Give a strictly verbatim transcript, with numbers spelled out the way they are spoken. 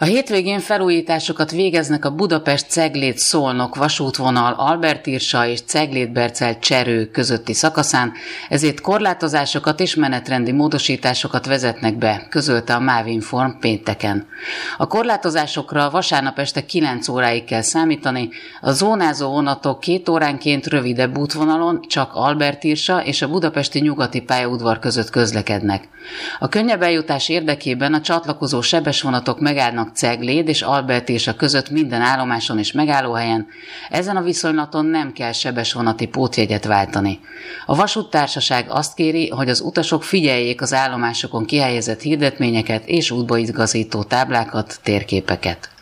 A hétvégén felújításokat végeznek a Budapest-Cegléd-Szolnok vasútvonal Albert-Irsa és Cegléd-Bercel-Cserő közötti szakaszán, ezért korlátozásokat és menetrendi módosításokat vezetnek be, közölte a Mávinform pénteken. A korlátozásokra vasárnap este kilenc óráig kell számítani, a zónázó vonatok két óránként rövidebb útvonalon csak Albert-Irsa és a budapesti nyugati pályaudvar között közlekednek. A könnyebb eljutás érdekében a csatlakozó sebesvonatok megállnak Cegléd és Albert-Irsa között minden állomáson és megállóhelyen, ezen a viszonylaton nem kell sebesvonati pótjegyet váltani. A vasúttársaság azt kéri, hogy az utasok figyeljék az állomásokon kihelyezett hirdetményeket és útbaigazító táblákat, térképeket.